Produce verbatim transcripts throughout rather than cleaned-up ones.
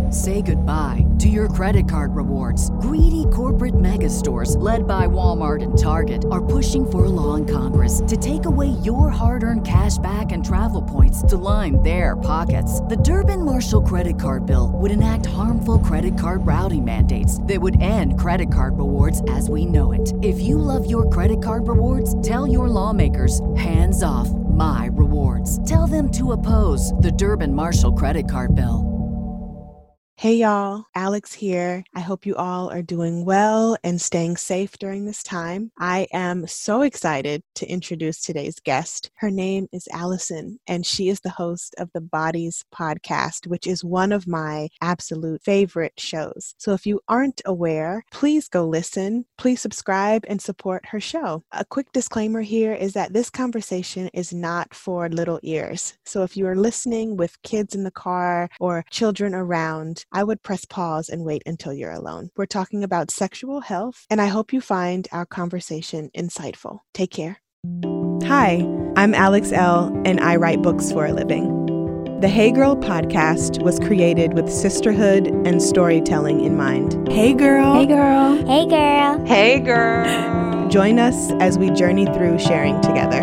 Say goodbye to your credit card rewards. Greedy corporate mega stores, led by Walmart and Target, are pushing for a law in Congress to take away your hard-earned cash back and travel points to line their pockets. The Durbin-Marshall credit card bill would enact harmful credit card routing mandates that would end credit card rewards as we know it. If you love your credit card rewards, tell your lawmakers, hands off my rewards. Tell them to oppose the Durbin-Marshall credit card bill. Hey y'all, Alex here. I hope you all are doing well and staying safe during this time. I am so excited to introduce today's guest. Her name is Allison, and she is the host of the Bodies podcast, which is one of my absolute favorite shows. So if you aren't aware, please go listen. Please subscribe and support her show. A quick disclaimer here is that this conversation is not for little ears. So if you are listening with kids in the car or children around, I would press pause and wait until you're alone. We're talking about sexual health, and I hope you find our conversation insightful. Take care. Hi, I'm Alex L., and I write books for a living. The Hey Girl podcast was created with sisterhood and storytelling in mind. Hey girl. Hey girl. Hey girl. Hey girl. Join us as we journey through sharing together.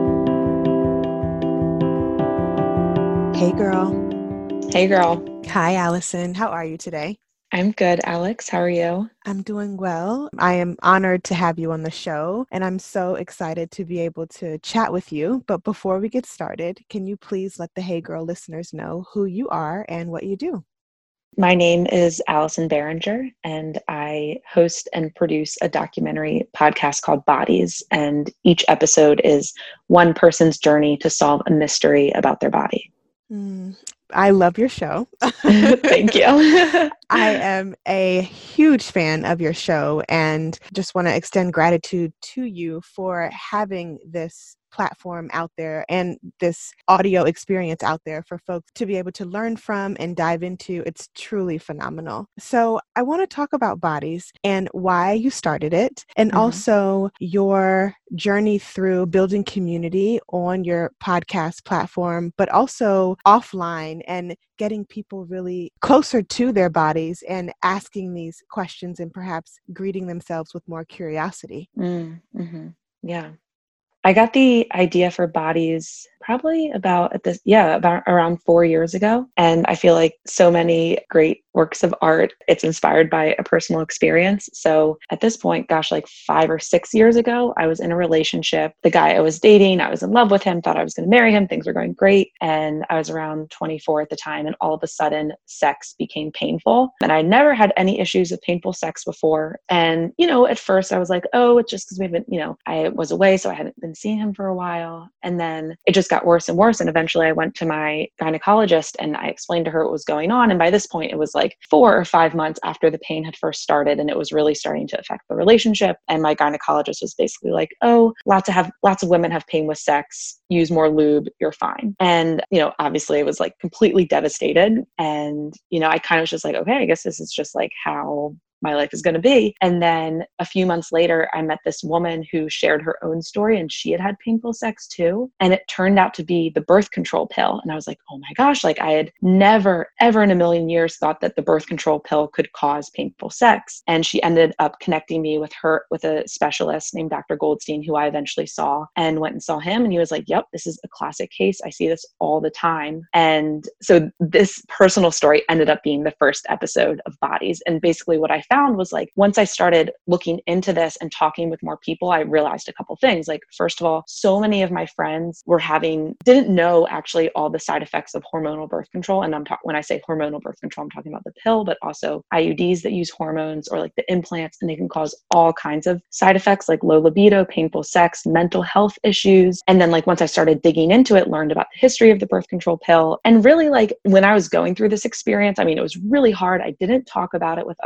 Hey girl. Hey girl. Hi, Allison. How are you today? I'm good, Alex. How are you? I'm doing well. I am honored to have you on the show, and I'm so excited to be able to chat with you. But before we get started, can you please let the Hey Girl listeners know who you are and what you do? My name is Allison Behringer, and I host and produce a documentary podcast called Bodies. And each episode is one person's journey to solve a mystery about their body. Mm, I love your show. Thank you. I am a huge fan of your show and just want to extend gratitude to you for having this platform out there and this audio experience out there for folks to be able to learn from and dive into. It's truly phenomenal. So I want to talk about Bodies and why you started it, and mm-hmm. also your journey through building community on your podcast platform, but also offline and getting people really closer to their bodies and asking these questions and perhaps greeting themselves with more curiosity. Mm-hmm. Yeah. I got the idea for Bodies probably about at this, yeah, about around four years ago. And I feel like so many great works of art, it's inspired by a personal experience. So at this point, gosh, like five or six years ago, I was in a relationship. The guy I was dating, I was in love with him, thought I was going to marry him. Things were going great. And I was around twenty-four at the time. And all of a sudden, sex became painful. And I never had any issues with painful sex before. And, you know, at first I was like, oh, it's just because we've been, you know, I was away, so I hadn't been seeing him for a while. And then it just got worse and worse. And eventually I went to my gynecologist and I explained to her what was going on. And by this point, it was like four or five months after the pain had first started, and it was really starting to affect the relationship. And my gynecologist was basically like, oh, lots of have lots of women have pain with sex. Use more lube, you're fine. And, you know, obviously it was like completely devastated. And, you know, I kind of was just like, okay, I guess this is just like how my life is going to be. And then a few months later, I met this woman who shared her own story, and she had had painful sex too. And it turned out to be the birth control pill. And I was like, oh my gosh, like I had never, ever in a million years thought that the birth control pill could cause painful sex. And she ended up connecting me with her, with a specialist named Doctor Goldstein, who I eventually saw and went and saw him. And he was like, yep, this is a classic case. I see this all the time. And so this personal story ended up being the first episode of Bodies. And basically what I found was like, once I started looking into this and talking with more people, I realized a couple things. Like, first of all, so many of my friends were having, didn't know actually all the side effects of hormonal birth control. And I'm talking, when I say hormonal birth control, I'm talking about the pill, but also I U Ds that use hormones or like the implants, and they can cause all kinds of side effects like low libido, painful sex, mental health issues. And then like once I started digging into it, learned about the history of the birth control pill. And really like when I was going through this experience, I mean, it was really hard. I didn't talk about it with other people.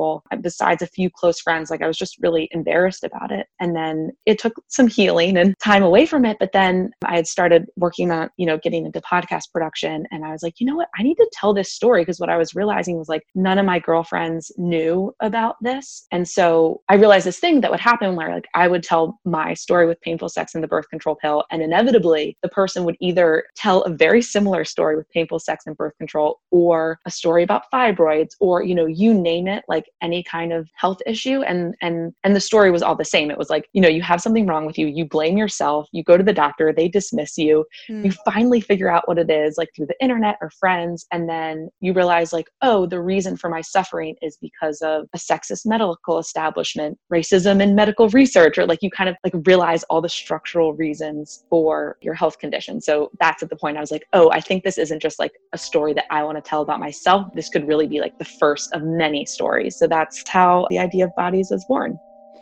people. Besides a few close friends, like I was just really embarrassed about it. And then it took some healing and time away from it. But then I had started working on, you know, getting into podcast production. And I was like, you know what, I need to tell this story, because what I was realizing was like, none of my girlfriends knew about this. And so I realized this thing that would happen where like I would tell my story with painful sex and the birth control pill. And inevitably the person would either tell a very similar story with painful sex and birth control, or a story about fibroids, or, you know, you name it, like any kind of health issue. And, and, and the story was all the same. It was like, you know, you have something wrong with you, you blame yourself, you go to the doctor, they dismiss you, mm. you finally figure out what it is, like through the internet or friends. And then you realize like, oh, the reason for my suffering is because of a sexist medical establishment, racism in medical research, or like you kind of like realize all the structural reasons for your health condition. So that's at the point I was like, oh, I think this isn't just like a story that I want to tell about myself. This could really be like the first of many stories. So that's how the idea of Bodies was born.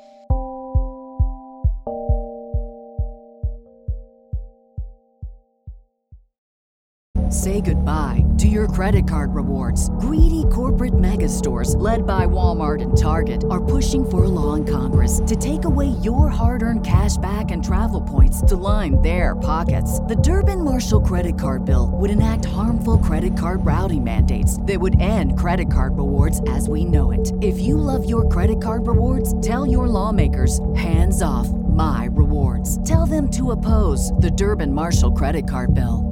Say goodbye to your credit card rewards. Greedy corporate mega stores, led by Walmart and Target, are pushing for a law in Congress to take away your hard-earned cash back and travel points to line their pockets. The Durbin-Marshall credit card bill would enact harmful credit card routing mandates that would end credit card rewards as we know it. If you love your credit card rewards, tell your lawmakers, hands off my rewards. Tell them to oppose the Durbin-Marshall credit card bill.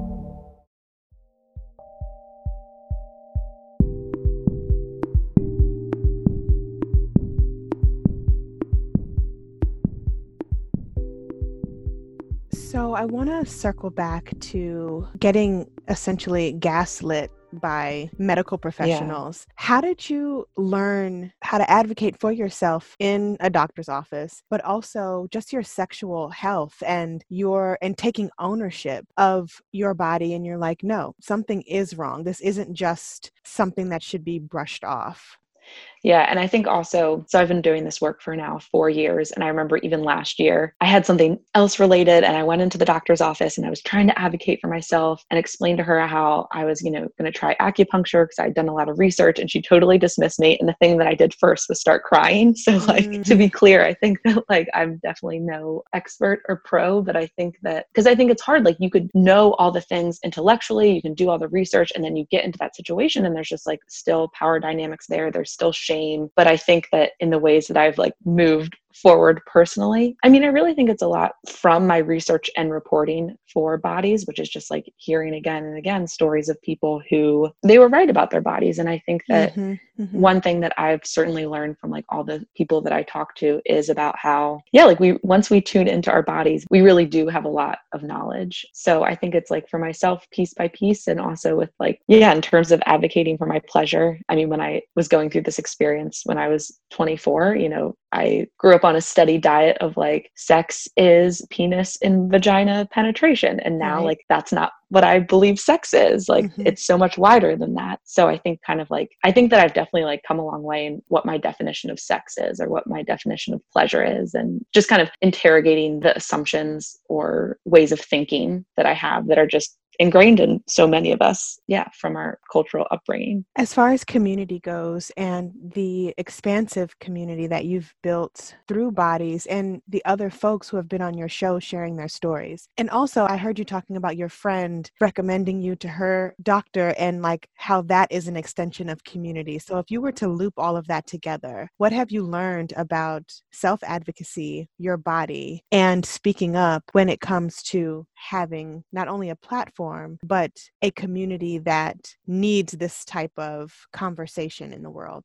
So I want to circle back to getting essentially gaslit by medical professionals. Yeah. How did you learn how to advocate for yourself in a doctor's office, but also just your sexual health and your and taking ownership of your body, and you're like, no, something is wrong. This isn't just something that should be brushed off. Yeah. And I think also, so I've been doing this work for now four years. And I remember even last year, I had something else related and I went into the doctor's office and I was trying to advocate for myself and explain to her how I was, you know, going to try acupuncture because I'd done a lot of research, and she totally dismissed me. And the thing that I did first was start crying. So like, mm-hmm. to be clear, I think that like, I'm definitely no expert or pro, but I think that, because I think it's hard, like you could know all the things intellectually, you can do all the research, and then you get into that situation and there's just like still power dynamics there. There's still shame. But I think that in the ways that I've like moved forward personally, I mean, I really think it's a lot from my research and reporting for Bodies, which is just like hearing again and again stories of people who they were right about their bodies. And I think that mm-hmm, mm-hmm. one thing that I've certainly learned from like all the people that I talk to is about how, yeah, like we, once we tune into our bodies, we really do have a lot of knowledge. So I think it's like for myself, piece by piece, and also with like, yeah, in terms of advocating for my pleasure. I mean, when I was going through this experience when I was twenty-four, you know, I grew up on a steady diet of like sex is penis and vagina penetration. And now right. like that's not what I believe sex is. Like mm-hmm. it's so much wider than that. So I think kind of like, I think that I've definitely like come a long way in what my definition of sex is or what my definition of pleasure is, and just kind of interrogating the assumptions or ways of thinking that I have that are just ingrained in so many of us, yeah, from our cultural upbringing. As far as community goes and the expansive community that you've built through Bodies and the other folks who have been on your show sharing their stories. And also I heard you talking about your friend recommending you to her doctor and like how that is an extension of community. So if you were to loop all of that together, what have you learned about self-advocacy, your body, and speaking up when it comes to having not only a platform, but a community that needs this type of conversation in the world?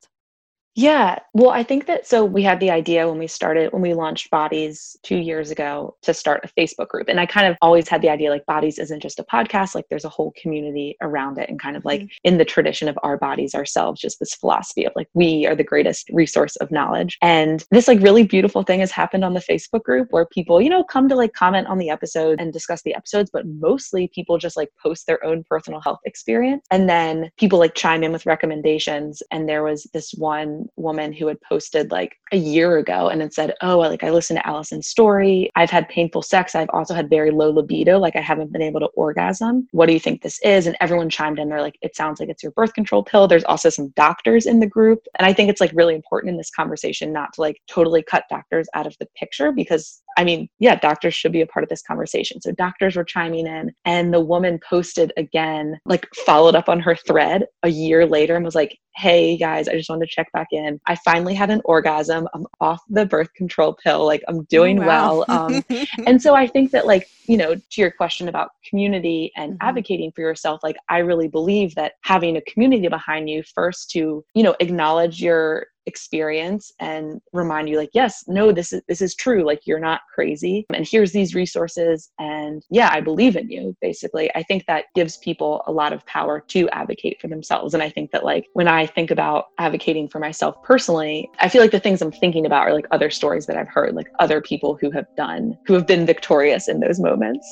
Yeah. Well, I think that, so we had the idea when we started, when we launched Bodies two years ago to start a Facebook group. And I kind of always had the idea like Bodies isn't just a podcast, like there's a whole community around it, and kind of like mm-hmm. in the tradition of our bodies ourselves, just this philosophy of like, we are the greatest resource of knowledge. And this like really beautiful thing has happened on the Facebook group where people, you know, come to like comment on the episode and discuss the episodes, but mostly people just like post their own personal health experience. And then people like chime in with recommendations. And there was this one one woman who had posted like a year ago and had said, oh, like I listened to Allison's story. I've had painful sex. I've also had very low libido. Like I haven't been able to orgasm. What do you think this is? And everyone chimed in. They're like, it sounds like it's your birth control pill. There's also some doctors in the group. And I think it's like really important in this conversation not to like totally cut doctors out of the picture, because I mean, yeah, doctors should be a part of this conversation. So doctors were chiming in, and the woman posted again, like followed up on her thread a year later and was like, hey guys, I just wanted to check back in. I finally had an orgasm. I'm off the birth control pill. Like I'm doing Oh, wow. well. Um, and so I think that like, you know, to your question about community and Mm-hmm. advocating for yourself, like I really believe that having a community behind you first to, you know, acknowledge your experience and remind you like, yes, no, this is, this is true. Like you're not crazy. And here's these resources. And yeah, I believe in you. Basically, I think that gives people a lot of power to advocate for themselves. And I think that like, when I think about advocating for myself personally, I feel like the things I'm thinking about are like other stories that I've heard, like other people who have done, who have been victorious in those moments.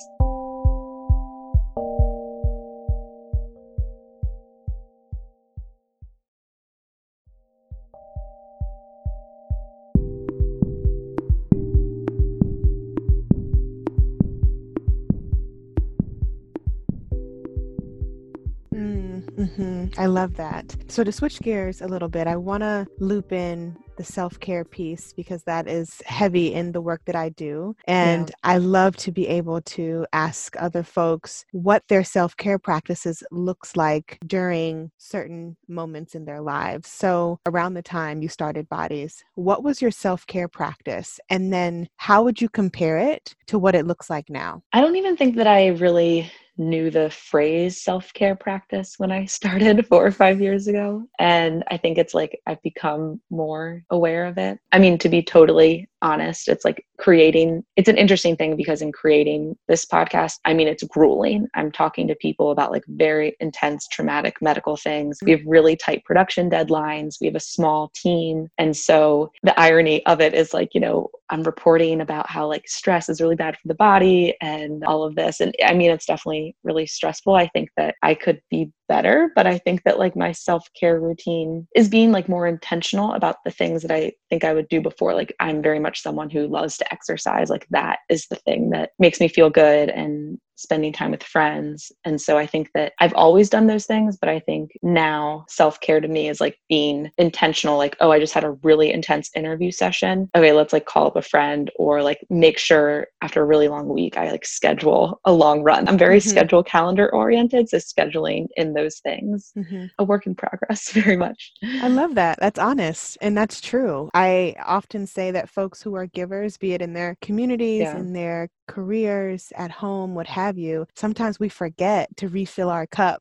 Mm-hmm. I love that. So to switch gears a little bit, I want to loop in the self-care piece because that is heavy in the work that I do. And Yeah. I love to be able to ask other folks what their self-care practices looks like during certain moments in their lives. So around the time you started Bodies, what was your self-care practice? And then how would you compare it to what it looks like now? I don't even think that I really knew the phrase self-care practice when I started four or five years ago. And I think it's like I've become more aware of it. I mean, to be totally honest, it's like creating, it's an interesting thing because in creating this podcast, I mean, it's grueling. I'm talking to people about like very intense, traumatic medical things. We have really tight production deadlines. We have a small team. And so the irony of it is like, you know, I'm reporting about how like stress is really bad for the body and all of this. And I mean, it's definitely really stressful. I think that I could be better, but I think that like my self-care routine is being like more intentional about the things that I think I would do before. Like I'm very much someone who loves to exercise. Like that is the thing that makes me feel good, and spending time with friends. And so I think that I've always done those things, but I think now self-care to me is like being intentional. Like, oh, I just had a really intense interview session. Okay, let's like call up a friend, or like make sure after a really long week, I like schedule a long run. I'm very mm-hmm. schedule calendar oriented. So scheduling in those things, mm-hmm. a work in progress very much. I love that. That's honest. And that's true. I often say that folks who are givers, be it in their communities, yeah. in their careers, at home, what have you, sometimes we forget to refill our cup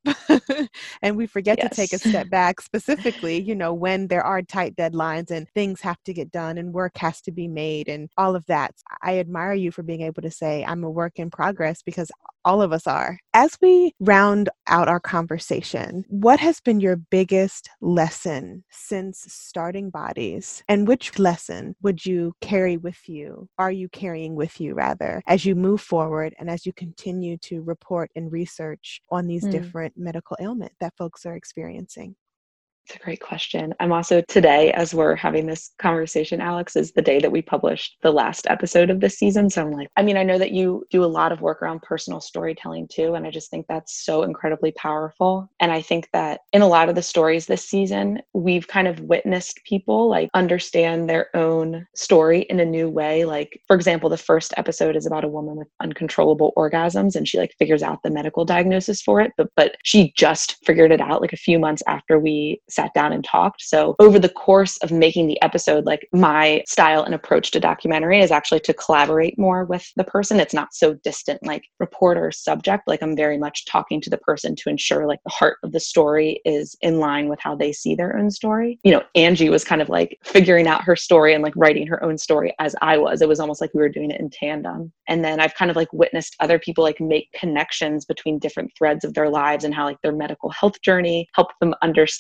and we forget yes. to take a step back, specifically, you know, when there are tight deadlines and things have to get done and work has to be made and all of that. I admire you for being able to say I'm a work in progress, because all of us are. As we round out our conversation, what has been your biggest lesson since starting Bodies? And which lesson would you carry with you? Are you carrying with you, rather, as you move forward and as you continue to report and research on these mm. different medical ailments that folks are experiencing? It's a great question. I'm also today, as we're having this conversation, Alex, is the day that we published the last episode of this season. So I'm like, I mean, I know that you do a lot of work around personal storytelling too. And I just think that's so incredibly powerful. And I think that in a lot of the stories this season, we've kind of witnessed people like understand their own story in a new way. Like, for example, the first episode is about a woman with uncontrollable orgasms, and she like figures out the medical diagnosis for it. But, but she just figured it out like a few months after we sat down and talked. So over the course of making the episode, like my style and approach to documentary is actually to collaborate more with the person. It's not so distant, like reporter subject. Like I'm very much talking to the person to ensure like the heart of the story is in line with how they see their own story. You know, Angie was kind of like figuring out her story and like writing her own story as I was. It was almost like we were doing it in tandem. And then I've kind of like witnessed other people like make connections between different threads of their lives and how like their medical health journey helped them understand consent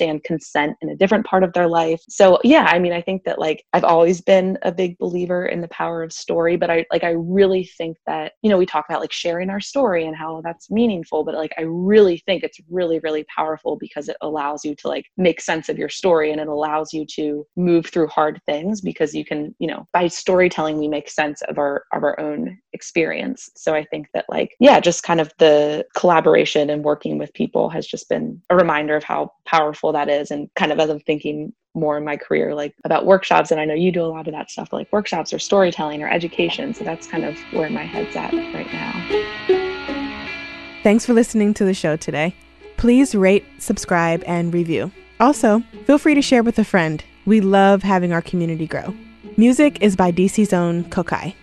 consent in a different part of their life. So yeah, I mean, I think that like I've always been a big believer in the power of story, but I like I really think that, you know, we talk about like sharing our story and how that's meaningful, but like I really think it's really, really powerful because it allows you to like make sense of your story, and it allows you to move through hard things because you can, you know, by storytelling we make sense of our of our own experience. So I think that like, yeah, just kind of the collaboration and working with people has just been a reminder of how powerful that is. And kind of as I'm thinking more in my career, like about workshops, and I know you do a lot of that stuff, like workshops or storytelling or education. So that's kind of where my head's at right now. Thanks for listening to the show today. Please rate, subscribe, and review. Also, feel free to share with a friend. We love having our community grow. Music is by D C's own Kokai.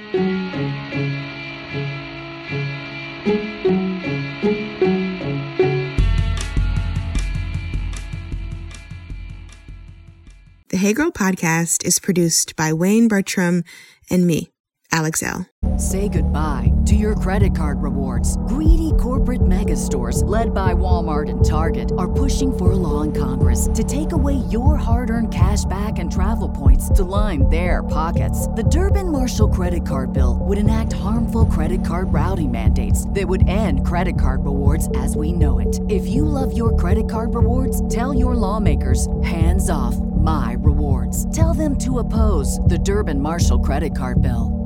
The Hey Girl podcast is produced by Wayne Bertram and me, Alex L. Say goodbye to your credit card rewards. Greedy corporate mega stores, led by Walmart and Target, are pushing for a law in Congress to take away your hard-earned cash back and travel points to line their pockets. The Durbin-Marshall credit card bill would enact harmful credit card routing mandates that would end credit card rewards as we know it. If you love your credit card rewards, tell your lawmakers, hands off my rewards. Tell them to oppose the Durbin-Marshall credit card bill.